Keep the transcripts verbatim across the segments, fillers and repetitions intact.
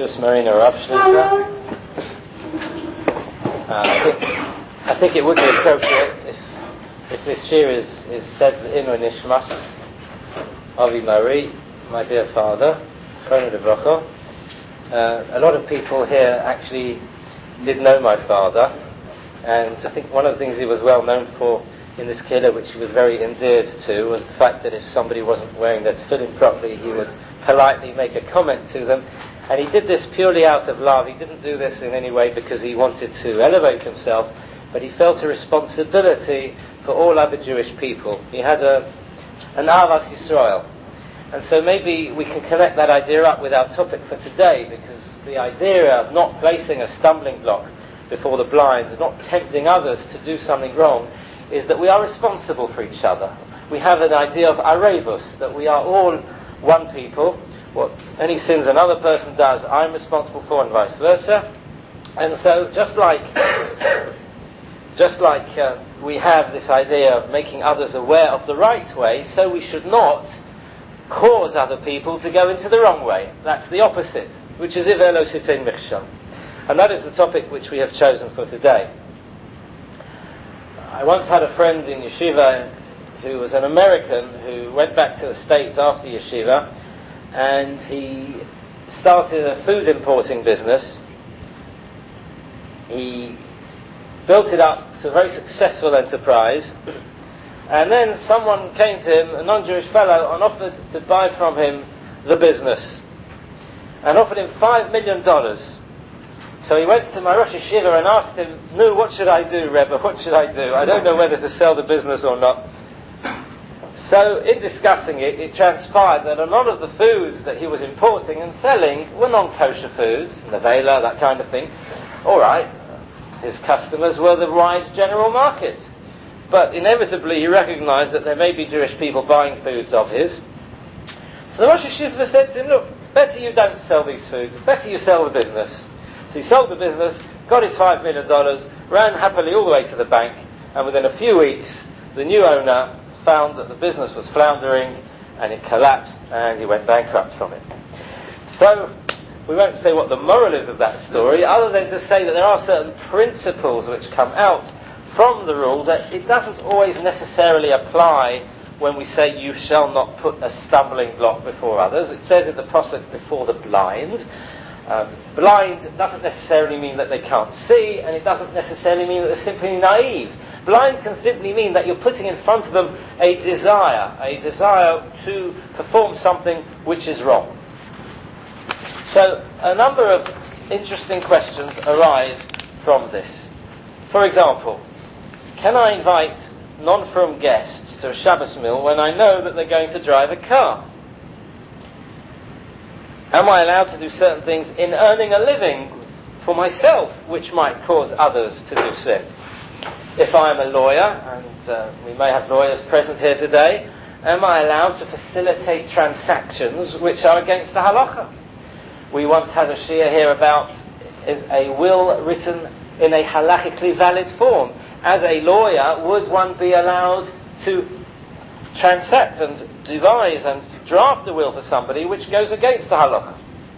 Rishus Marina Rav Shlita. Uh, I think I think it would be appropriate if if this year is, is said in Nishmas Avi Mari, my dear father, Chrono de Brocho. Uh, a lot of people here actually did know my father, and I think one of the things he was well known for in this killer, which he was very endeared to, was the fact that if somebody wasn't wearing their tefillin properly, he would politely make a comment to them. And he did this purely out of love. He didn't do this in any way because he wanted to elevate himself, but he felt a responsibility for all other Jewish people. He had a, an Avas Yisrael. And so maybe we can connect that idea up with our topic for today, because the idea of not placing a stumbling block before the blind, not tempting others to do something wrong, is that we are responsible for each other. We have an idea of arebus, that we are all one people. What any sins another person does, I'm responsible for, and vice versa. And so, just like, just like uh, we have this idea of making others aware of the right way, so we should not cause other people to go into the wrong way. That's the opposite, which is ivelo sitein michsham. And that is the topic which we have chosen for today. I once had a friend in yeshiva who was an American who went back to the States after yeshiva, and he started a food importing business. He built it up to a very successful enterprise, and then someone came to him, a non-Jewish fellow, and offered to buy from him the business, and offered him five million dollars. So he went to my Rosh Yeshiva and asked him, "No, what should I do, Rebbe? What should I do? I don't know whether to sell the business or not." So, in discussing it, it transpired that a lot of the foods that he was importing and selling were non-kosher foods, nevela, that kind of thing. All right, his customers were the wide general market. But inevitably he recognized that there may be Jewish people buying foods of his. So the Rosh Yeshiva said to him, "Look, better you don't sell these foods, better you sell the business." So he sold the business, got his five million dollars, ran happily all the way to the bank, and within a few weeks, the new owner found that the business was floundering, and it collapsed, and he went bankrupt from it. So, we won't say what the moral is of that story, other than to say that there are certain principles which come out from the rule that it doesn't always necessarily apply when we say you shall not put a stumbling block before others. It says in the Pasuk, before the blind. Um, blind doesn't necessarily mean that they can't see, and it doesn't necessarily mean that they're simply naive. Blind can simply mean that you're putting in front of them a desire, a desire to perform something which is wrong. So, a number of interesting questions arise from this. For example, can I invite non-frum guests to a Shabbos meal when I know that they're going to drive a car? Am I allowed to do certain things in earning a living for myself, which might cause others to do sin? If I am a lawyer, and uh, we may have lawyers present here today, am I allowed to facilitate transactions which are against the halacha? We once had a shiur here about, is a will written in a halachically valid form? As a lawyer, would one be allowed to transact and devise and draft a will for somebody which goes against the halacha?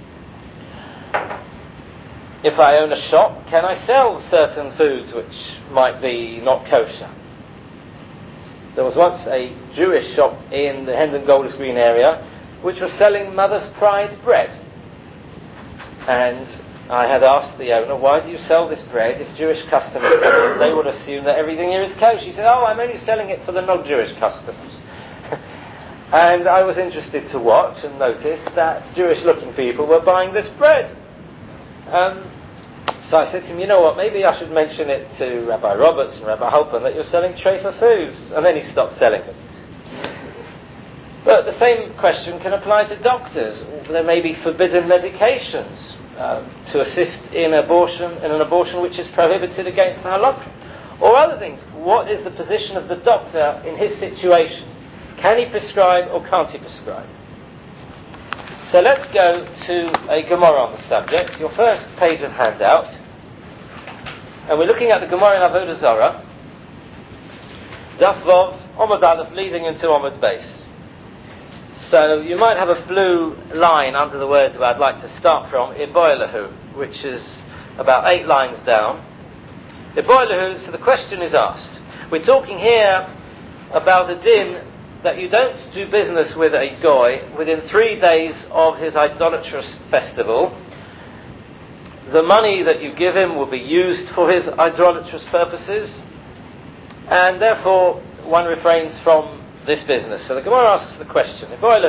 If I own a shop, can I sell certain foods which might be not kosher? There was once a Jewish shop in the Hendon Golders Green area which was selling Mother's Pride bread. And I had asked the owner, "Why do you sell this bread? If Jewish customers come in, they would assume that everything here is kosher." He said, "Oh, I'm only selling it for the non-Jewish customers." And I was interested to watch and notice that Jewish-looking people were buying this bread. Um, so I said to him, "You know what, maybe I should mention it to Rabbi Roberts and Rabbi Halpern that you're selling trefa foods." And then he stopped selling them. But the same question can apply to doctors. There may be forbidden medications um, to assist in abortion, in an abortion which is prohibited against the halakha. Or other things. What is the position of the doctor in his situation? Can he prescribe or can't he prescribe? So let's go to a Gemara on the subject, your first page of handout. And we're looking at the Gemara in Avodah Zarah, Daf Vav, Omad Aleph, leading into Omad Beis. So you might have a blue line under the words where I'd like to start from, Iboilahu, which is about eight lines down. Iboilahu, so the question is asked. We're talking here about a din that you don't do business with a goy within three days of his idolatrous festival. The money that you give him will be used for his idolatrous purposes, and therefore one refrains from this business. So the Gemara asks the question,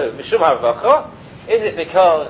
is it because,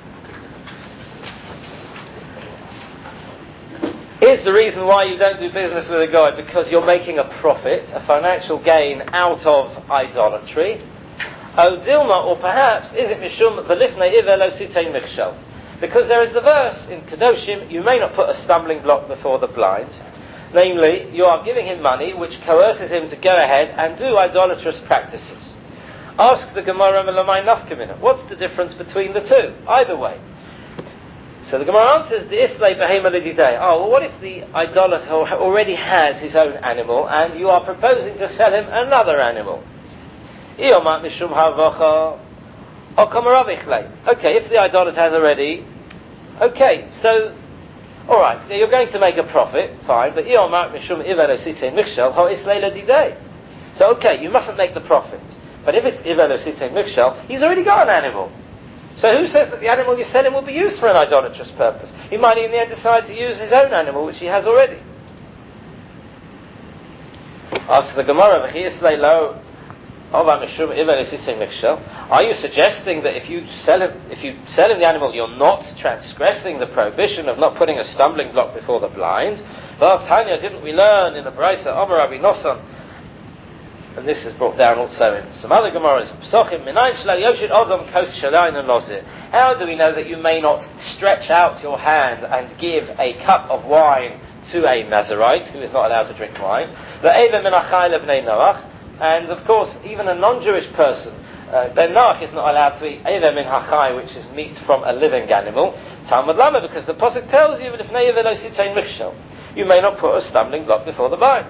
is the reason why you don't do business with a guy because you're making a profit, a financial gain out of idolatry? O Dilma, or perhaps, is it Mishum V'lifnei Iver Lo Sitei Michshel? Because there is the verse in Kedoshim, you may not put a stumbling block before the blind. Namely, you are giving him money which coerces him to go ahead and do idolatrous practices. Asks the Gemara, what's the difference between the two? Either way. So the Gemara answers, the Islay Behema Lididei. Oh, well, what if the idolater already has his own animal and you are proposing to sell him another animal? Okay, if the idolater has already, okay, so alright, you're going to make a profit, fine, but so okay, you mustn't make the profit. But if it's Ivelo Sitei Michshel, he's already got an animal. So who says that the animal you're selling will be used for an idolatrous purpose? He might in the end decide to use his own animal, which he has already. Ask the Gemara, are you suggesting that if you sell him, if you sell him the animal, you're not transgressing the prohibition of not putting a stumbling block before the blind? Tanya, didn't we learn in the Brisa, Omer Rabbi Nosson, and this is brought down also in some other Gemaras, how do we know that you may not stretch out your hand and give a cup of wine to a Nazarite who is not allowed to drink wine? And of course, even a non-Jewish person, uh, Ben Noach is not allowed to eat Eiver min hachai, which is meat from a living animal. Talmud Lama, because the Pasuk tells you that if Neiver lo sitei michshel, you may not put a stumbling block before the blind.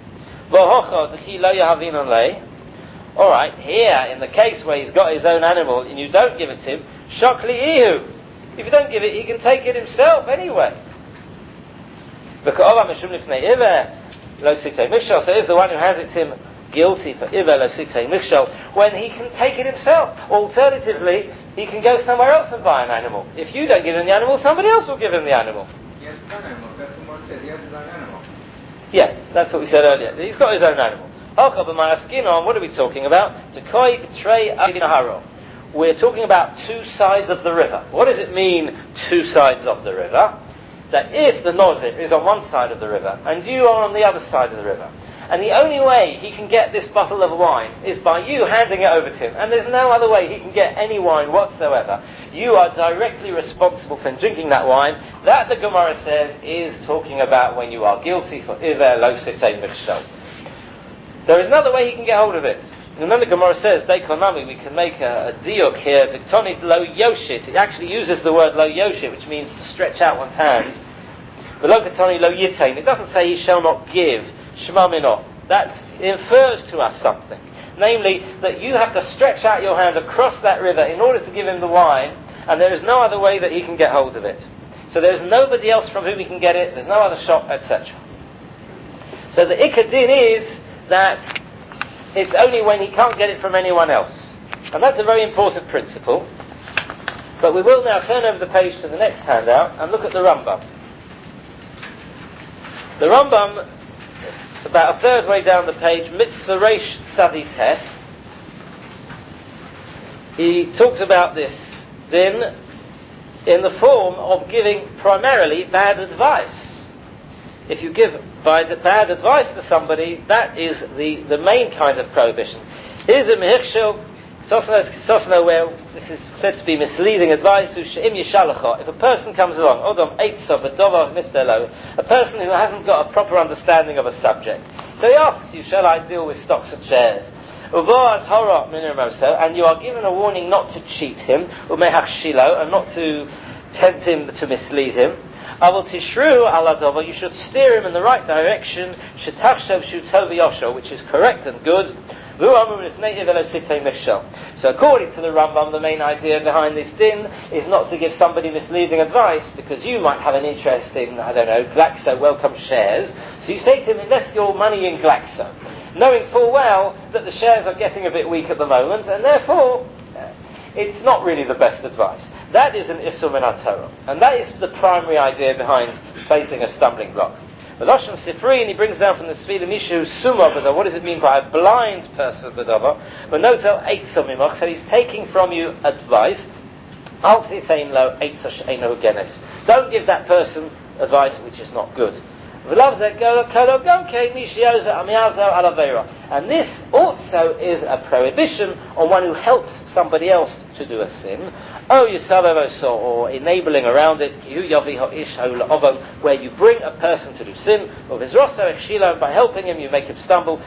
Alright, here, in the case where he's got his own animal and you don't give it to him, shokli ihu. If you don't give it, he can take it himself anyway. So is the one who has it to him guilty for Iver Lo Sitei Michshel when he can take it himself? Alternatively, he can go somewhere else and buy an animal. If you don't give him the animal, somebody else will give him the animal. He has one animal. That's what Moshe said. He has his own animal. Yeah, that's what we said earlier. He's got his own animal. What are we talking about? We're talking about two sides of the river. What does it mean, two sides of the river? That if the Nozir is on one side of the river and you are on the other side of the river, and the only way he can get this bottle of wine is by you handing it over to him, and there's no other way he can get any wine whatsoever, you are directly responsible for drinking that wine. That, the Gemara says, is talking about when you are guilty for Iver Lo Sitei Michshel. There is another way he can get hold of it. And then the Gemara says, Deikonami, we can make a, a diuk here, Diktonit Lo Yoshit. It actually uses the word Lo Yoshit, which means to stretch out one's hand. But Lo Ketoni Lo Yitain, it doesn't say he shall not give. Shema Mino. That infers to us something. Namely, that you have to stretch out your hand across that river in order to give him the wine, and there is no other way that he can get hold of it. So there is nobody else from whom he can get it, there's no other shop, et cetera. So the Ikadin is that it's only when he can't get it from anyone else. And that's a very important principle. But we will now turn over the page to the next handout and look at the Rambam. The Rambam, about a third way down the page, Mitzvah Reish Tzadi Tes, he talks about this din in the form of giving primarily bad advice. If you give bad advice to somebody, that is the, the main kind of prohibition. Here's a mehirshel, sosno, where this is said to be misleading advice, if a person comes along, a person who hasn't got a proper understanding of a subject, so he asks you, shall I deal with stocks and shares? And you are given a warning not to cheat him, and not to tempt him to mislead him. You should steer him in the right direction, which is correct and good. So according to the Rambam, the main idea behind this din is not to give somebody misleading advice, because you might have an interest in, I don't know, Glaxo Wellcome shares. So you say to him, invest your money in Glaxo, knowing full well that the shares are getting a bit weak at the moment, and therefore it's not really the best advice. That is an Issur min HaTorah, and that is the primary idea behind placing a stumbling block. The Lashon Sifri, and he brings down from the Sfila Mishu Suma B'Dava. What does it mean by a blind person B'Dava? But notel Eitzah Mimach, so he's taking from you advice. Al Titein Lo Eitzah She'eino Genes. Don't give that person advice which is not good. And this also is a prohibition on one who helps somebody else to do a sin, or enabling around it, where you bring a person to do sin, or by helping him you make him stumble,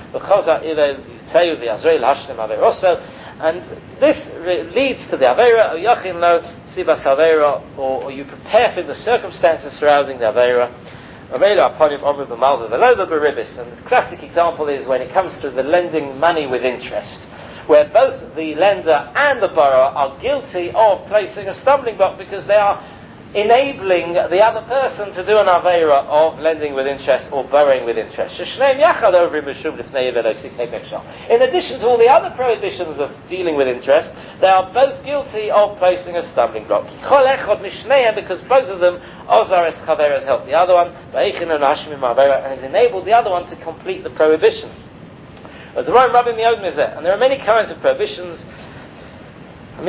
and this leads to the Aveira, or you prepare for the circumstances surrounding the Aveira. And the classic example is when it comes to the lending money with interest, where both the lender and the borrower are guilty of placing a stumbling block because they are enabling the other person to do an aveira of lending with interest or borrowing with interest. In addition to all the other prohibitions of dealing with interest, they are both guilty of placing a stumbling block. Because both of them, Ozar es Chaveras helped the other one, and has enabled the other one to complete the prohibition. And there are many kinds of prohibitions. And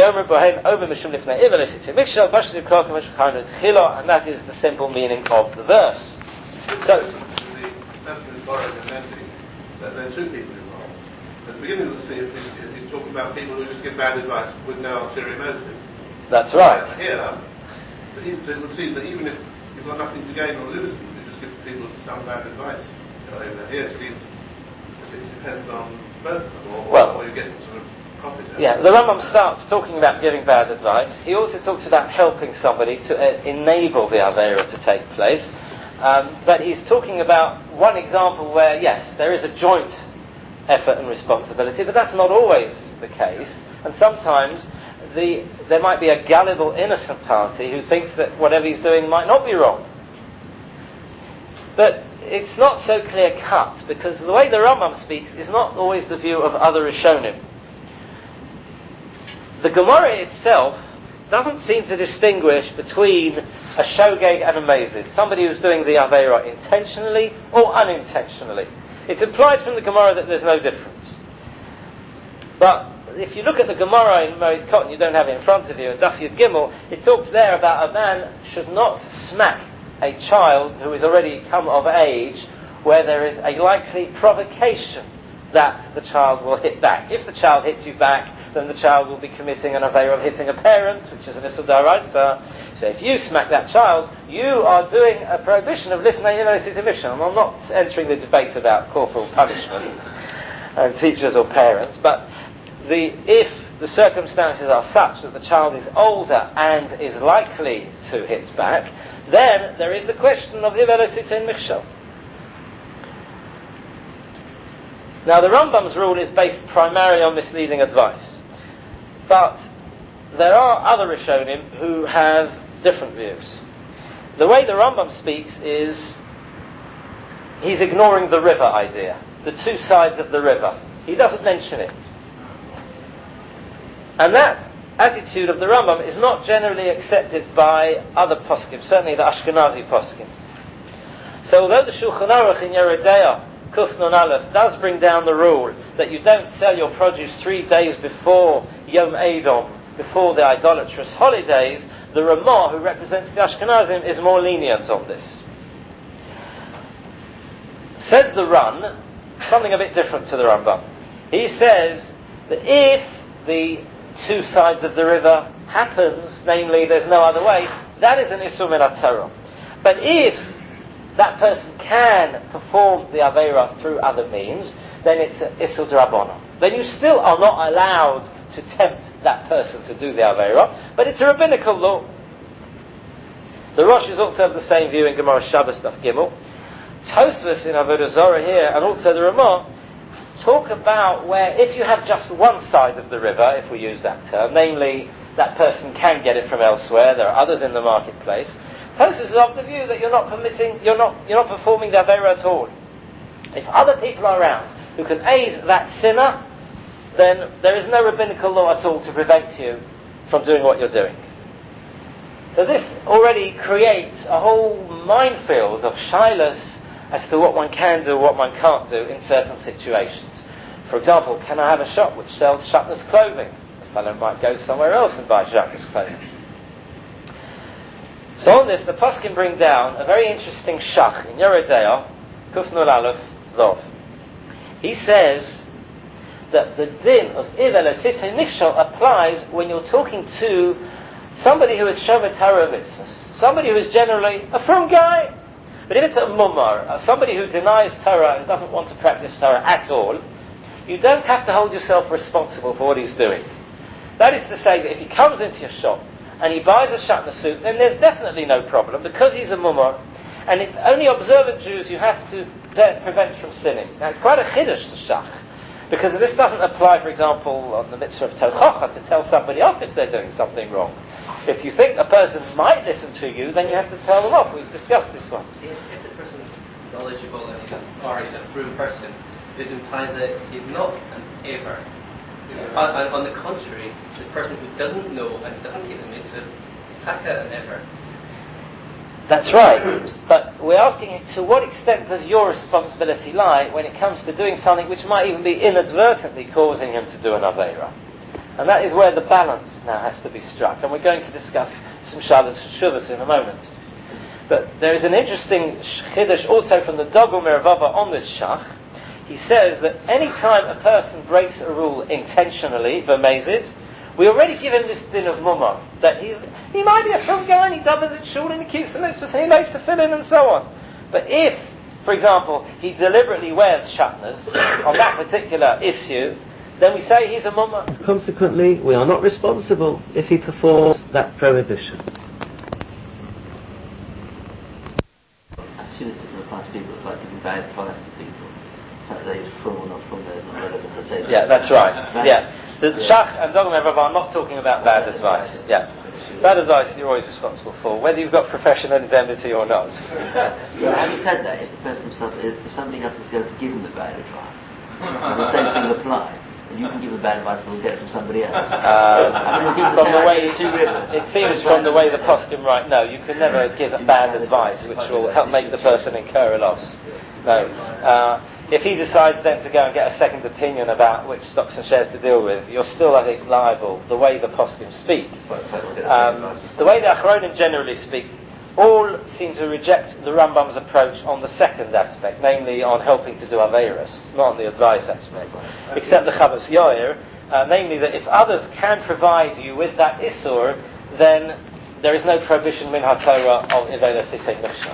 that is the simple meaning of the verse. So, the person who's borrowing and lending, that there are two people involved. At the beginning of the scene, he's talking about people who just give bad advice with no ulterior motive. That's right. Here, so it would seem that even if you've got nothing to gain or lose, you just give people some bad advice. Here it seems that it depends on both of them, or, well, or you get sort of. Yeah, the Rambam starts talking about giving bad advice. He also talks about helping somebody to uh, enable the Aveira to take place. Um, but he's talking about one example where, yes, there is a joint effort and responsibility, but that's not always the case. And sometimes the, there might be a gullible, innocent party who thinks that whatever he's doing might not be wrong. But it's not so clear-cut, because the way the Rambam speaks is not always the view of other Rishonim. The Gemara itself doesn't seem to distinguish between a shogeg and a mazid, somebody who's doing the Aveira intentionally or unintentionally. It's implied from the Gemara that there's no difference. But if you look at the Gemara in Moed Katan, you don't have it in front of you, in Daf Yud Gimel, it talks there about a man should not smack a child who is already come of age where there is a likely provocation that the child will hit back. If the child hits you back, then the child will be committing an aveira of hitting a parent, which is an issur d'oraisa. So if you smack that child, you are doing a prohibition of lifnei inosis emission. And I'm not entering the debate about corporal punishment and teachers or parents, but the if the circumstances are such that the child is older and is likely to hit back, then there is the question of ivelosis in michshel. Now the Rambam's rule is based primarily on misleading advice. But there are other Rishonim who have different views. The way the Rambam speaks is he's ignoring the river idea, the two sides of the river. He doesn't mention it. And that attitude of the Rambam is not generally accepted by other poskim, certainly the Ashkenazi poskim. So although the Shulchan Aruch in Yoreh De'ah Kuf Nun Aleph does bring down the rule that you don't sell your produce three days before Yom Edom, before the idolatrous holidays, the Ramah, who represents the Ashkenazim, is more lenient on this. Says the Ran, something a bit different to the Rambam. He says that if the two sides of the river happens, namely there's no other way, that is an Issur min HaTorah. But if that person can perform the Aveira through other means, then it's an Issur d'Rabbanan. Then you still are not allowed to tempt that person to do the Aveira, but it's a rabbinical law. The Rosh is also of the same view in Gemara Shabbos Daf Gimel. Tosfos in Avodah Zarah here, and also the Ramah, talk about where if you have just one side of the river, if we use that term, namely that person can get it from elsewhere, there are others in the marketplace, Tosfos is of the view that you're not permitting, you're not, you're not performing the Aveira at all. If other people are around who can aid that sinner, then there is no rabbinical law at all to prevent you from doing what you're doing. So this already creates a whole minefield of shilas as to what one can do, what one can't do in certain situations. For example, can I have a shop which sells shatner's clothing? The fellow might go somewhere else and buy shatner's clothing. So on this, the poskim bring down a very interesting shach in Yoreh De'ah, Kuf Nun Aleph Vav. He says that the din of Ivelo Sitei Nichshol applies when you're talking to somebody who is Shomer Torah mitzvahs, somebody who is generally a frum guy. But if it's a mumar, uh, somebody who denies Torah and doesn't want to practice Torah at all, you don't have to hold yourself responsible for what he's doing. That is to say that if he comes into your shop and he buys a shatner suit, then there's definitely no problem because he's a mumar, and it's only observant Jews you have to de- prevent from sinning. Now it's quite a chiddush to shach, because this doesn't apply, for example, on the mitzvah of Tochacha to tell somebody off if they're doing something wrong. If you think a person might listen to you, then you have to tell them off. We've discussed this once. If, if the person is knowledgeable and he's a, or he's a true person, it implies that he's not an aver. Yeah. On, on, on the contrary, the person who doesn't know and doesn't keep the mitzvahs is taka an aver. That's right. But we're asking to what extent does your responsibility lie when it comes to doing something which might even be inadvertently causing him to do an aveira? And that is where the balance now has to be struck. And we're going to discuss some shalas shuvas in a moment. But there is an interesting chiddush also from the Dogel Mervava on this shach. He says that any time a person breaks a rule intentionally, b'mezid, we already give him this din of mumar, that he's, he might be a film guy and he doubles at shul and he keeps the mitzvahs and he makes the fill-in and so on. But if, for example, he deliberately wears shatners on that particular issue, then we say he's a mumma. Consequently, we are not responsible if he performs that prohibition. As soon as this applies to people, it's like giving bad advice to people. The fact that he's full or not full there is not relevant to say. Yeah, that's right. Yeah. The yeah. Shach and Dogel Mervava are not talking about bad, bad advice. advice. Yeah. Bad advice you're always responsible for, whether you've got professional indemnity or not. But having said that, if the person himself, if somebody else is going to give him the bad advice, the same thing will apply. You can give a bad advice, we'll get it from somebody else. Um, I mean, from the way, it seems from the way the poskim write, no, you can never give a bad advice which will help make the person incur a loss. No. Uh, if he decides then to go and get a second opinion about which stocks and shares to deal with, you're still, I think, liable, the way the poskim speak. Um, the way the Achronim generally speak, all seem to reject the Rambam's approach on the second aspect, namely on helping to do Aveiros, not on the advice aspect. Except the Chavos Yair, uh, namely that if others can provide you with that Isur, then there is no prohibition min HaTorah of Ivelo Sitei Nichshol.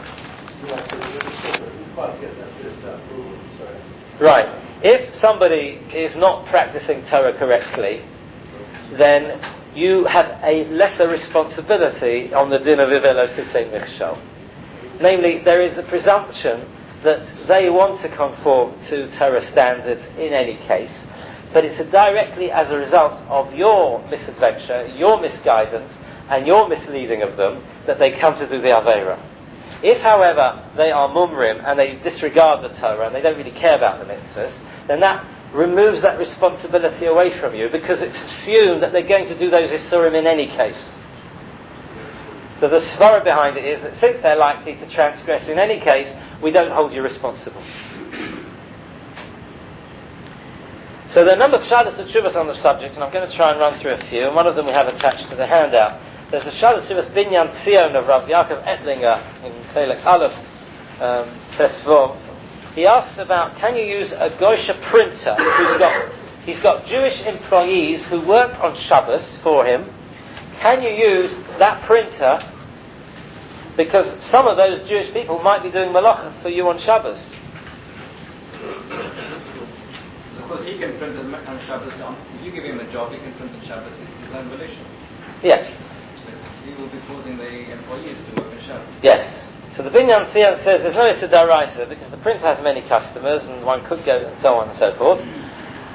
Right. If somebody is not practicing Torah correctly, then you have a lesser responsibility on the din of Ivelo Sitei Nichshol. Namely, there is a presumption that they want to conform to Torah standards in any case, but it's directly as a result of your misadventure, your misguidance, and your misleading of them that they come to do the Aveira. If, however, they are mumrim and they disregard the Torah and they don't really care about the mitzvahs, then that removes that responsibility away from you because it's assumed that they're going to do those Isurim in any case. So the svara behind it is that since they're likely to transgress in any case, we don't hold you responsible. So there are a number of shalas and tshuvas on the subject, and I'm going to try and run through a few, and one of them we have attached to the handout. There's a shalas tshuvas Binyan Tzion of Rav Yaakov Ettlinger in Chelek Aleph um, Tesvov. He asks about, can you use a Goysha printer who's got, he's got Jewish employees who work on Shabbos for him. Can you use that printer because some of those Jewish people might be doing malacha for you on Shabbos? Of course, he can print on Shabbos. If you give him a job, he can print on Shabbos. It's his own volition. Yes. He will be forcing the employees to work on Shabbos. Yes. So the Binyan Tzion says there's no Issur D'Oraisa because the printer has many customers and one could go and so on and so forth.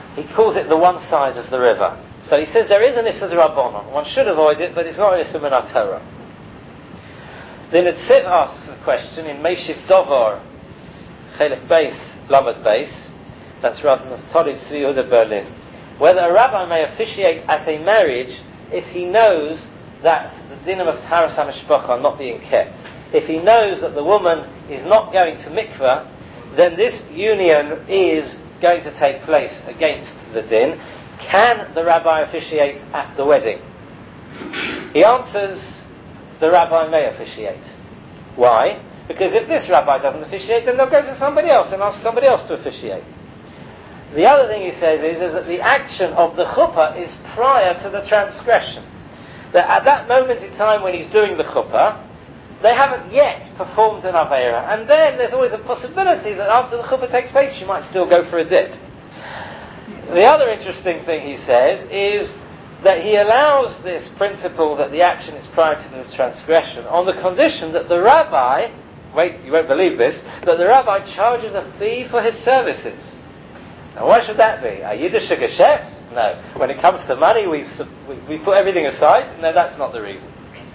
He calls it the one side of the river. So he says there is an Issa D'Rabbanan. One should avoid it, but it's not an Issa Min HaTorah. The Netziv asks a question in Meishiv Dovar, Chelek Beis, Lamed Beis, that's Rav Naftali Tzvi Yehuda Berlin, whether a rabbi may officiate at a marriage if he knows that the dinim of Taharas HaMishpacha are not being kept. If he knows that the woman is not going to mikveh, then this union is going to take place against the din. Can the rabbi officiate at the wedding? He answers, the rabbi may officiate. Why? Because if this rabbi doesn't officiate, then they'll go to somebody else and ask somebody else to officiate. The other thing he says is, is that the action of the chuppah is prior to the transgression. That at that moment in time when he's doing the chuppah, they haven't yet performed an Aveira. And then there's always a possibility that after the chuppah takes place, you might still go for a dip. The other interesting thing he says is that he allows this principle that the action is prior to the transgression on the condition that the rabbi, wait, you won't believe this, that the rabbi charges a fee for his services. Now why should that be? A Yiddish Geschäft? No. When it comes to money, we've, we, we put everything aside? No, that's not the reason.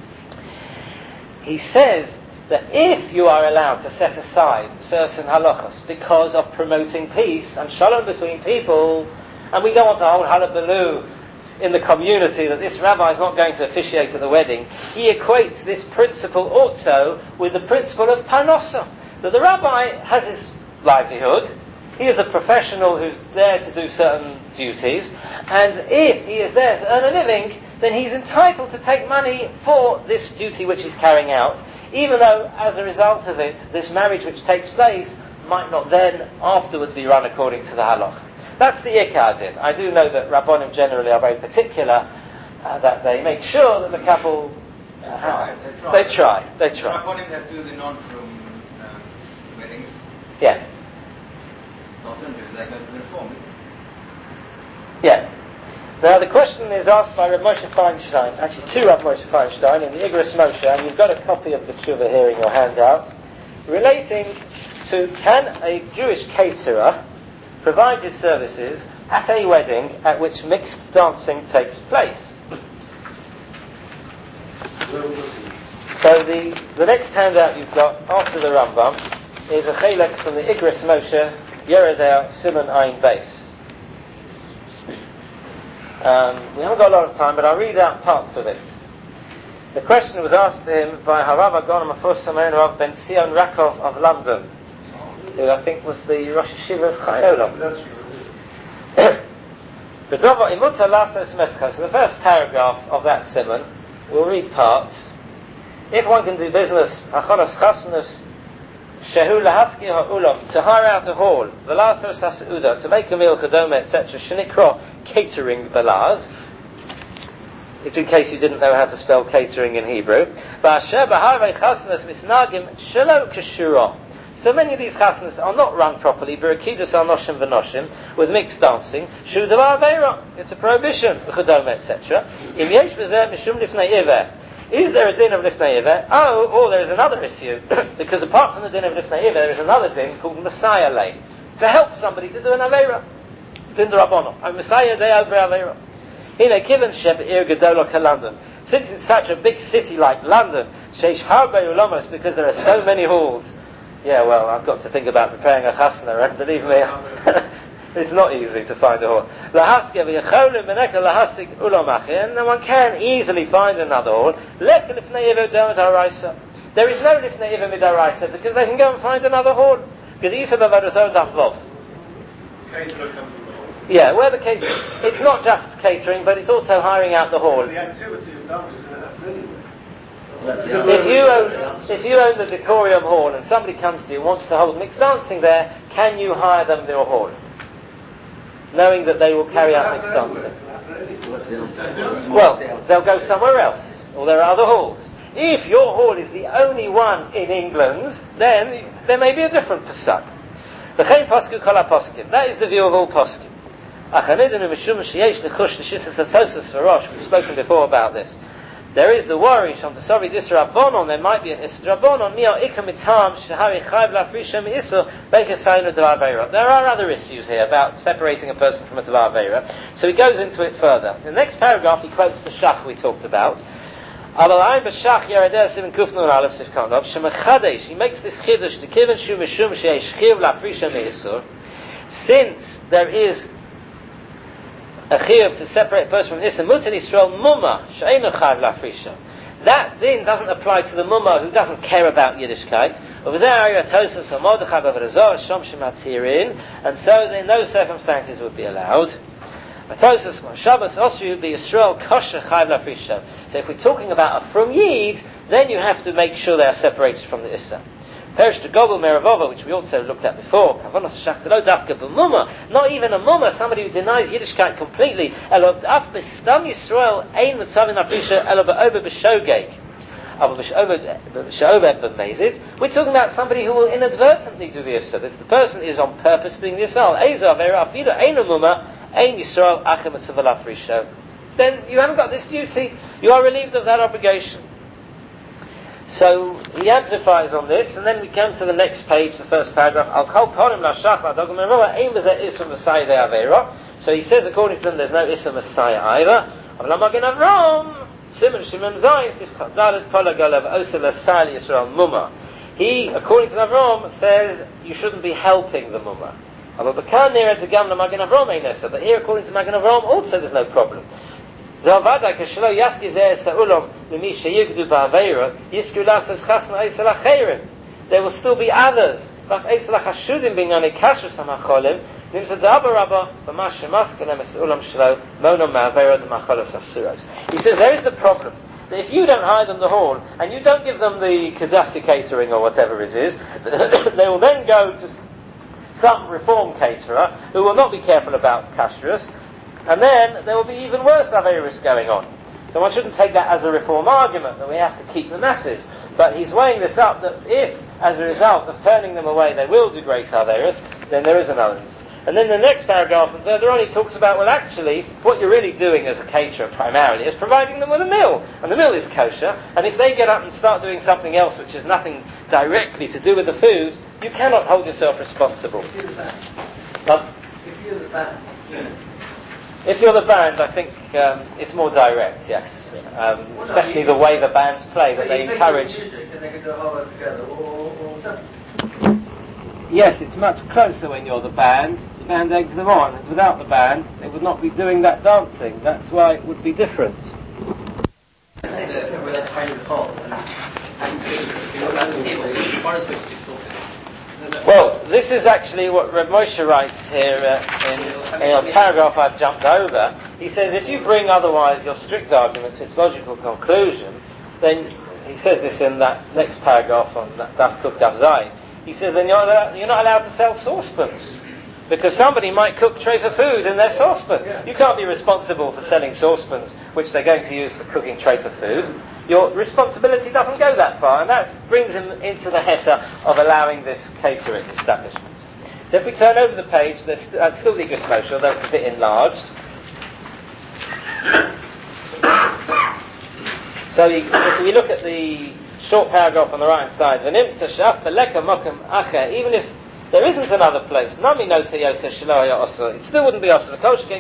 He says that if you are allowed to set aside certain halachos because of promoting peace and shalom between people, and we don't want to hold hullabaloo in the community that this rabbi is not going to officiate at the wedding, he equates this principle also with the principle of parnosa, that the rabbi has his livelihood, he is a professional who's there to do certain duties, and if he is there to earn a living, then he's entitled to take money for this duty which he's carrying out, even though as a result of it, this marriage which takes place might not then afterwards be run according to the halach. That's the ikar din. I do know that Rabbonim generally are very particular uh, that they make sure that the couple They try. They try. They try. They try. Rabbonim that do the non-frum um, weddings. Yeah. The alternative is they go to the reform. Yeah. Now the question is asked by Rav Moshe Feinstein, actually two Rav Moshe Feinstein in the Igros Moshe, and you've got a copy of the tshuva here in your handout, relating to can a Jewish caterer provide his services at a wedding at which mixed dancing takes place. So the, the next handout you've got after the Rambam is a chelek from the Igros Moshe, Yeredel Simon Ein Beis. Um, we haven't got a lot of time, but I'll read out parts of it. The question was asked to him by Harav Agon Mafusam Rav Ben Sion Rakov of London, who I think was the Rosh Hashiva of Chayolam. So the first paragraph of that simon, we'll read parts. If one can do business, Achonos Chasnus Shehu Lahaski Ha'ulam, to hire out a hall, Velaso Sasuda, to make a meal, Kadoma, et cetera, Shenikro, catering Velaz, in case you didn't know how to spell catering in Hebrew. Ba'asher B'harvei Chasnus Misnagim Shelo Keshuro. So many of these chasnas are not run properly, B'rakidus al-noshim v'noshim, with mixed dancing, Shudavar Aveira, it's a prohibition, Chadoma, et cetera. Im yesh b'zeh mishum lifnei iver. Is there a din of lifnei iver? Oh, or there is another issue, because apart from the din of lifnei iver, there is another din called Messiah lay, to help somebody to do an Aveira. Din d'Rabbanan. A Messiah day over Aveira. Hine kiven sheb ir gedola ka London. Since it's such a big city like London, sheish harbe ulamos, because there are so many halls. Yeah, well, I've got to think about preparing a chasna, and believe me, it's not easy to find a hall. And one can easily find another hall. There is no lifnei iver midaraisa, because they can go and find another hall. Yeah, where the catering, it's not just catering, but it's also hiring out the hall. The activity of dancing is anyway. If you own, if you own the Decorium Hall and somebody comes to you and wants to hold mixed dancing there, can you hire them their hall, knowing that they will carry out mixed dancing? Well, they'll go somewhere else, or there are other halls. If your hall is the only one in England, then there may be a different pasuk. That is the view of all poskim. We've spoken before about this. there is the worry, Shom Tasavi Disrabonon, there might be an Israbonon, Mio Ikamitam, Shahari Chayv Lafrisha Mi'iso, Bekasayno Devar Veira. There are other issues here about separating a person from a Devar Veira. So he goes into it further. In the next paragraph, he quotes the Shach we talked about. He makes this Chiddush to Kiven Shu Mishum Sheish Chiv Lafrisha Mi'isur. Since there is a chiyuv to separate a person from Issa, Mutar Yisrael Mumma She'einu Chayv Lafrisha. That din doesn't apply to the Mumma who doesn't care about Yiddishkeit. And so in those circumstances would be allowed. So if we're talking about a from Yid, then you have to make sure they are separated from the Issa. Perish to Gobel Meravova, which we also looked at before. Not even a mumma, somebody who denies Yiddishkeit completely. We're talking about somebody who will inadvertently do the Issa. If the person is on purpose doing the Issa, then you haven't got this duty. You are relieved of that obligation. So he amplifies on this, and then we come to the next page, the first paragraph. So he says, according to them, there's no Issa Messiah either. He, according to Avram, says you shouldn't be helping the Mumma. But here, according to Magen Avram, also there's no problem. There will still be others. He says there is the problem that if you don't hire them the hall and you don't give them the Kedusha catering or whatever it is, they will then go to some reform caterer who will not be careful about kashrus, and then there will be even worse Averis going on. So one shouldn't take that as a reform argument that we have to keep the masses. But he's weighing this up that if, as a result of turning them away, they will do great Averis, then there is an element. And then the next paragraph and further on he talks about, well actually, what you're really doing as a caterer primarily is providing them with a meal. And the meal is kosher, and if they get up and start doing something else which has nothing directly to do with the food, you cannot hold yourself responsible. If you're the band. But If you're the band. Yeah. If you're the band, I think um, it's more direct, yes. Um, well, especially no, the way the bands play, that they encourage. Music and they can do a whole lot together, or, or something. Yes, it's much closer when you're the band. The band eggs them on, and without the band, they would not be doing that dancing. That's why it would be different. I say that we're allowed to hire the hall and if you're not at the table, the bar is going to be spoken. Well, this is actually what Reb Moshe writes here uh, in, in a paragraph I've jumped over. He says, if you bring otherwise your strict argument to its logical conclusion, then, he says this in that next paragraph on Daf Kuf Daf Zayin, he says, then you're, you're not allowed to sell saucepans. Because somebody might cook tray for food in their saucepan. Yeah. You can't be responsible for selling saucepans which they're going to use for cooking tray for food. Your responsibility doesn't go that far, and that brings him into the heta of allowing this catering establishment. So if we turn over the page, there's st- uh, still the Igros Moshe, although it's a bit enlarged. So he, if we look at the short paragraph on the right hand side, even if there isn't another place, it still wouldn't be also.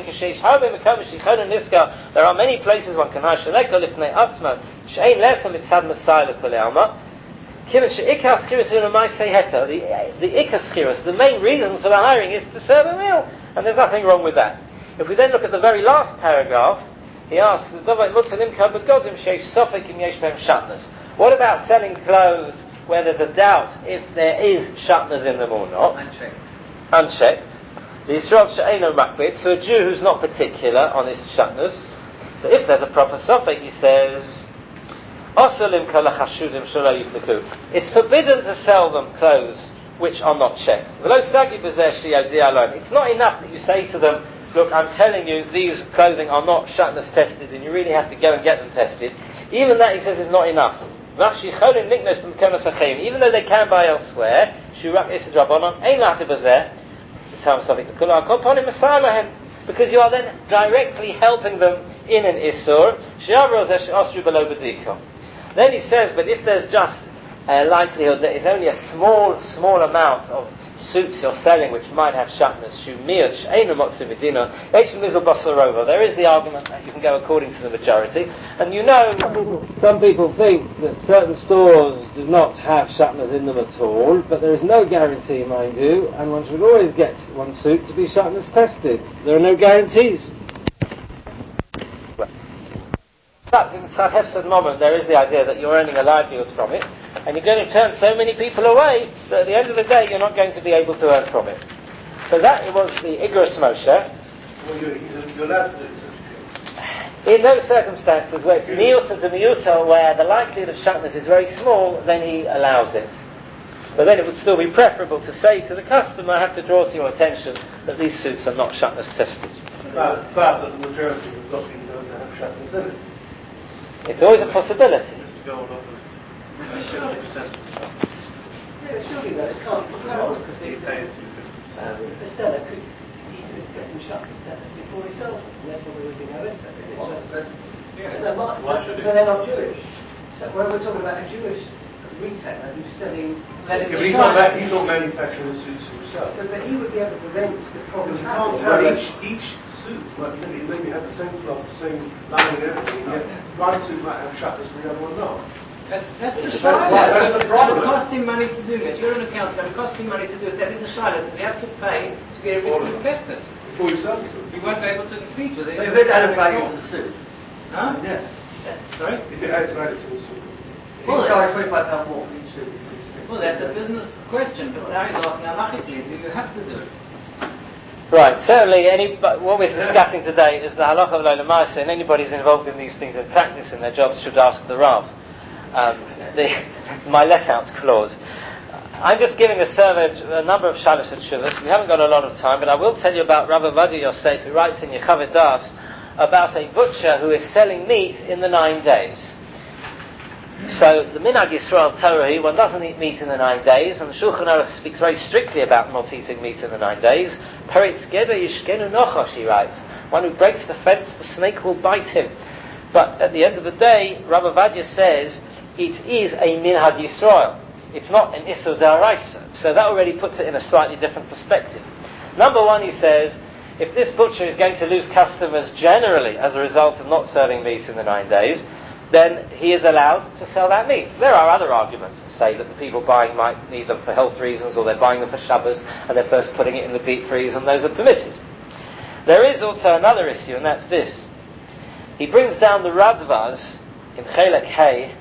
There are many places one can hire shaleko lifnei atzma she'ein lesa mitzad masai lekol alma. The the ikas chiras, the main reason for the hiring is to serve a meal, and there's nothing wrong with that. If we then look at the very last paragraph, he asks, what about selling clothes where there's a doubt if there is shatnez in them or not? Unchecked. Unchecked. The Yisrael she'eino makbid, to a Jew who's not particular on his shatnez. So if there's a proper sofek, he says, it's forbidden to sell them clothes which are not checked. It's not enough that you say to them, look, I'm telling you, these clothing are not shatnez tested, and you really have to go and get them tested. Even that, he says, is not enough. Even though they can buy because you are then directly helping them in an Isur. Then he says, but if there's just a likelihood that it's only a small, small amount of suits you're selling which might have shatnez, there is the argument that you can go according to the majority. And you know, some people think that certain stores do not have shatnez in them at all, but there is no guarantee, mind you, and one should always get one suit to be shatnez tested. There are no guarantees. But in Tzad moment, there is the idea that you're earning a livelihood from it, and you're going to turn so many people away that at the end of the day you're not going to be able to earn from it. So that was the Igros Moshe. Well, you're, you're allowed to do it. In those circumstances where it's miusa de miusa, where the likelihood of shatnez is very small, then he allows it. But then it would still be preferable to say to the customer, I have to draw to your attention that these suits are not shatnez tested. But, but the majority of the people don't have shatnez in it. It's always a possibility. Just to go on off Yeah, surely though, it can't be wrong, because the, uh, the seller could, he could get them shut before he sells them, and therefore there would be no interest. But, Yeah. but, Why should it? but they're not Jewish. So when we're talking about a Jewish retailer who's selling... Yeah, but he's not, ma- he's not manufacturing the suits himself. But, but he would be able to prevent the problem You can't happening. have each, each suit, like, maybe, maybe have the same cloth, the same lining and everything, yet one suit might have shutters and the other one not. That's, that's the That's shayla. right, that's the It's going to problem. cost him money to do it. You're an accountant, it's going to cost him money to do it. That is a shayla. They have to pay to get everything tested. Before you sell it to them. You won't be able to compete with it. But if it added value to the suit, Huh? yes. Sorry? If it adds value to the suit. If Well, you charge twenty-five pounds more for each suit. Well, that's a business question, but now he's asking halachically, do you have to do it? Right, certainly any, what we're discussing today is the halacha of Lo L'Maaseh, and anybody who's involved in these things in practice in their jobs should ask the Rav. Um, the, my let-out clause. I'm just giving a survey of a number of Shalosh and Shuvas. We haven't got a lot of time, but I will tell you about Rav Ovadia Yosef, who writes in Yechavet Das about a butcher who is selling meat in the nine days. So the Minhag Yisrael Torah, one doesn't eat meat in the nine days, and the Shulchan Aruch speaks very strictly about not eating meat in the nine days. Peretz Geder Yishkenu Nochosh, he writes. One who breaks the fence, the snake will bite him. But at the end of the day, Rav Ovadia says it is a Minhag Yisrael. It's not an Issur D'Oraisa. So that already puts it in a slightly different perspective. Number one, he says, if this butcher is going to lose customers generally as a result of not serving meat in the nine days, then he is allowed to sell that meat. There are other arguments to say that the people buying might need them for health reasons, or they're buying them for Shabbos, and they're first putting it in the deep freeze, and those are permitted. There is also another issue, and that's this. He brings down the Radvaz in Chelek Hay,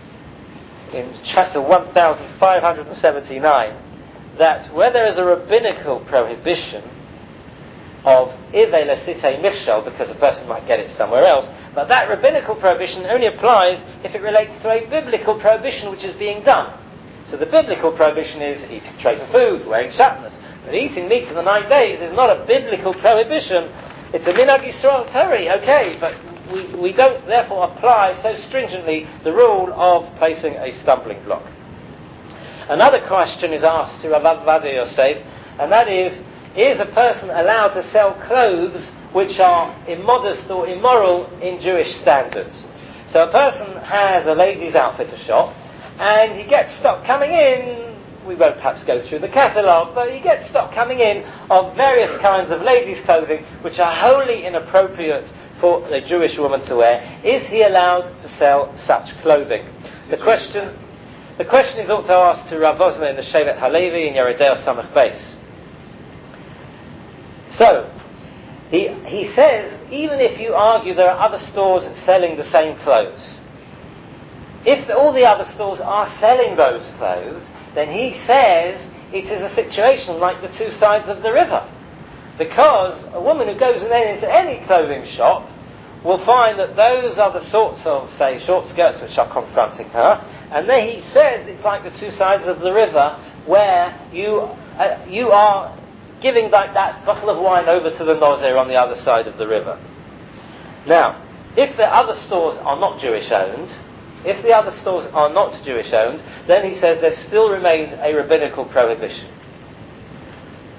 in chapter one thousand five hundred seventy-nine, that where there is a rabbinical prohibition of Ivei Lesitei Michshel, because a person might get it somewhere else, but that rabbinical prohibition only applies if it relates to a biblical prohibition which is being done. So the biblical prohibition is eating treif food, wearing shatnez. But eating meat in the nine days is not a biblical prohibition. It's a Minhag Yisrael Torah, okay, but we, we don't therefore apply so stringently the rule of placing a stumbling block. Another question is asked to Rav Ovadia Yosef, and that is, is a person allowed to sell clothes which are immodest or immoral in Jewish standards? So a person has a ladies' outfitter shop, and he gets stock coming in. We won't perhaps go through the catalogue, but he gets stock coming in of various kinds of ladies' clothing which are wholly inappropriate for a Jewish woman to wear. Is he allowed to sell such clothing? The question, the question is also asked to Rav Osler in the Shevet Halevi in Yeridei Samach Beis. So, he, he says, even if you argue there are other stores selling the same clothes, if the, all the other stores are selling those clothes, then he says it is a situation like the two sides of the river. Because a woman who goes then into any clothing shop will find that those are the sorts of, say, short skirts which are confronting her, and then he says it's like the two sides of the river where you, uh, you are giving like that bottle of wine over to the Nozir on the other side of the river. Now, if the other stores are not Jewish owned, if the other stores are not Jewish owned, then he says there still remains a rabbinical prohibition.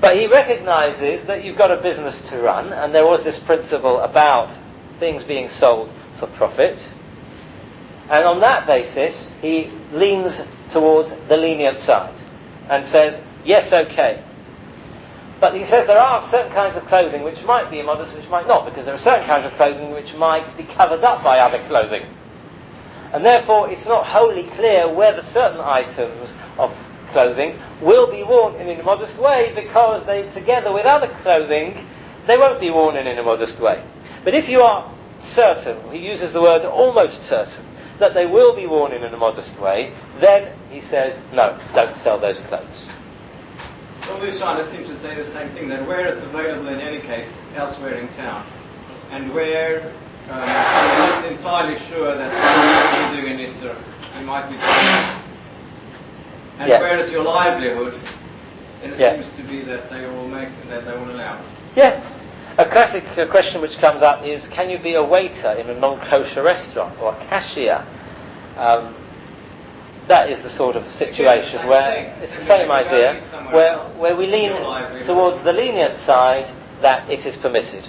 But he recognises that you've got a business to run, and there was this principle about things being sold for profit. And on that basis, he leans towards the lenient side and says, yes, okay. But he says there are certain kinds of clothing which might be immodest, which might not, because there are certain kinds of clothing which might be covered up by other clothing. And therefore, it's not wholly clear whether certain items of clothing will be worn in an immodest way, because they, together with other clothing, they won't be worn in an immodest way. But if you are certain, he uses the word almost certain, that they will be worn in an immodest way, then he says, no, don't sell those clothes. All these Shilas seem to say the same thing, that where it's available in any case elsewhere in town, and where um, you're not entirely sure that you're doing this, sir, you might be doing. And yeah. where it's your livelihood, and it yeah. seems to be that they will make that they will allow it. Yeah. A classic uh, question which comes up is, can you be a waiter in a non-kosher restaurant, or a cashier? Um, that is the sort of situation where it's the same idea, where where we lean towards the lenient side that it is permitted.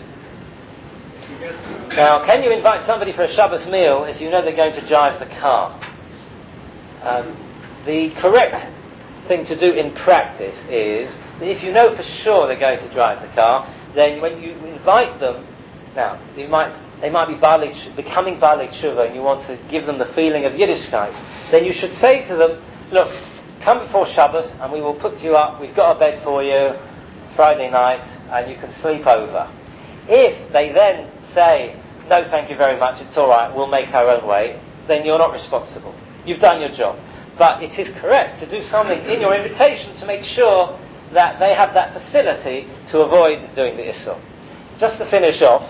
Now, can you invite somebody for a Shabbos meal if you know they're going to drive the car? Um, the correct thing to do in practice is that if you know for sure they're going to drive the car, then when you invite them, now you might they might be Baalei, becoming Baalei Tshuva, and you want to give them the feeling of Yiddishkeit, then you should say to them, look, come before Shabbos and we will put you up, we've got a bed for you Friday night and you can sleep over. If they then say, no thank you very much, it's alright, we'll make our own way, then you're not responsible. You've done your job. But it is correct to do something in your invitation to make sure that they have that facility to avoid doing the Issur. Just to finish off,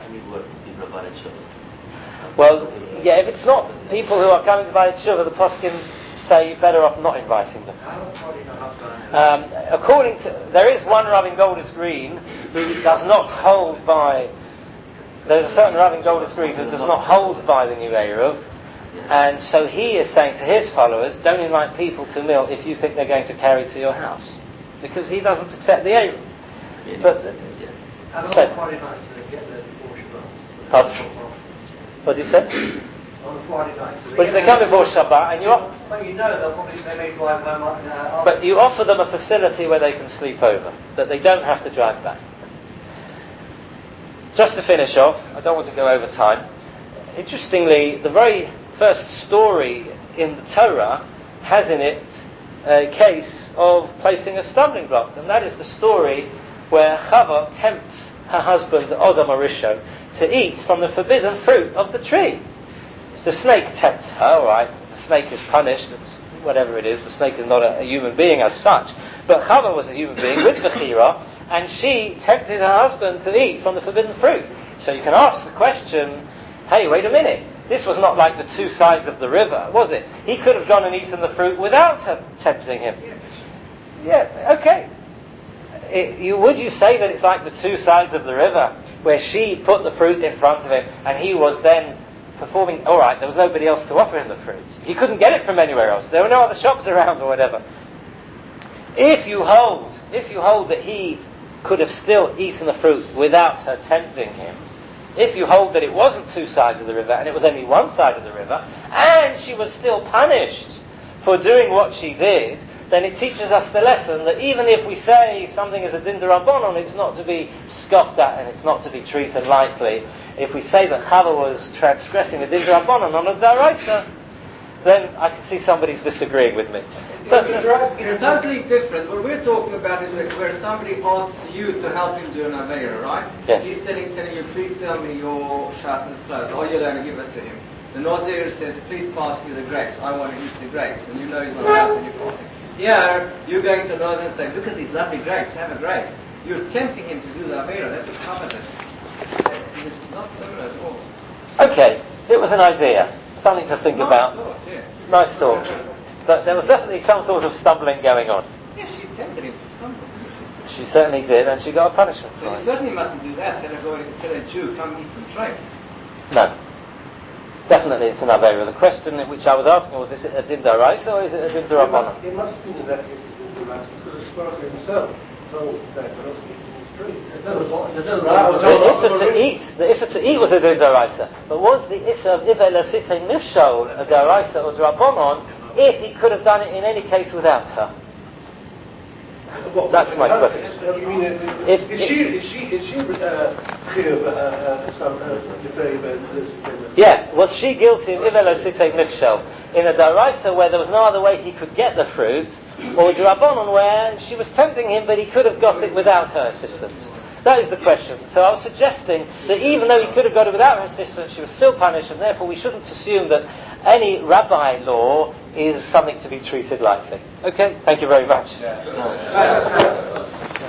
well, yeah, if it's not people who are coming to Baalei Tshuva, the poskim say you're better off not inviting them. Um, according to, there is one Rav in Golders Green who does not hold by, there's a certain Rav in Golders Green who does not hold by the new Eruv, and so he is saying to his followers, don't invite people to meal if you think they're going to carry to your house, because he doesn't accept the Eruv. But so, what did you say? On the Friday night. So well, if they come before Shabbat, and you off- well, you know they'll probably they may drive home. Uh, but you offer them a facility where they can sleep over, that they don't have to drive back. Just to finish off, I don't want to go over time. Interestingly, the very first story in the Torah has in it a case of placing a stumbling block, and that is the story where Chava tempts her husband Adam HaRishon to eat from the forbidden fruit of the tree. The snake tempts her, alright, the snake is punished, it's whatever it is, the snake is not a, a human being as such, but Chava was a human being with Bechira, and she tempted her husband to eat from the forbidden fruit. So you can ask the question, hey, wait a minute, this was not like the two sides of the river, was it? He could have gone and eaten the fruit without her tempting him. Yeah, okay. It, you, would you say that it's like the two sides of the river, where she put the fruit in front of him, and he was then performing, alright, there was nobody else to offer him the fruit. He couldn't get it from anywhere else. There were no other shops around or whatever. If you hold, if you hold that he could have still eaten the fruit without her tempting him, if you hold that it wasn't two sides of the river and it was only one side of the river, and she was still punished for doing what she did, then it teaches us the lesson that even if we say something is a din d'Rabbanan, it's not to be scoffed at and it's not to be treated lightly. If we say that Chava was transgressing a din d'Rabbanan on a d'Oraisa, then I can see somebody's disagreeing with me. But it's totally different. What we're talking about is where somebody asks you to help him do an Aveira, right? Yes. He's telling, telling you, please sell me your Shabbos clothes. Are you going to give it to him? The Nazir says, please pass me the grapes. I want to eat the grapes. And you know he's not allowed and you're passing. Here, you're going to Nazir and say, look at these lovely grapes, have a grape. You're tempting him to do the Aveira. That's what covers it. It's not similar at all. okay, it was an idea. Something to think nice about. Thought, yeah. Nice thought. But there was definitely some sort of stumbling going on. Yes, she tempted him to stumble. She certainly did, and she got a punishment So for you it. certainly mustn't do that. Tell a, go, tell a Jew, come eat some tripe. No. Definitely it's an Aveira. The question which I was asking was, is it a din d'Oraisa or is it a din It must, d'Rabbanan? it must be in that case a din d'Oraisa, because it's spoken himself. told that we're not eating this tree. There's no, there's no The issa to eat, the issa to eat was a daraisa, but was the issa of Ive Lasite Mishol a daraisa or drabonon if he could have done it in any case without her? What, That's my how, question. You mean, is, If, is she, is she, is she, uh, chiyuv, uh, uh, some, uh, the very best, yeah, was she guilty of Ive Lasite Mishol in a daraisa where there was no other way he could get the fruit, or drabonon where she was tempting him but he could have got it without her assistance? That is the question. So I was suggesting that even though he could have got it without her assistance, she was still punished, and therefore we shouldn't assume that any rabbi law is something to be treated lightly. Okay, thank you very much. Yeah.